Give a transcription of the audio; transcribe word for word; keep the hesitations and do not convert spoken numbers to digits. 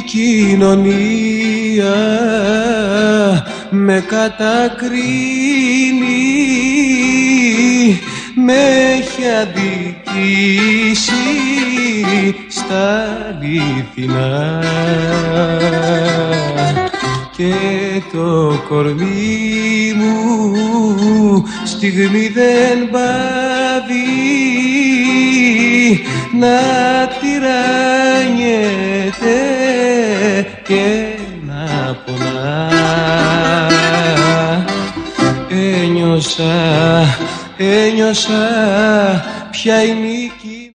κοινωνία με κατακρίνει, με έχει αδικήσει στα αληθινά και το κορμί μου στιγμή δεν πάβει να τυραννιέται και να πονά. Ένιωσα, ένιωσα ποια είναι η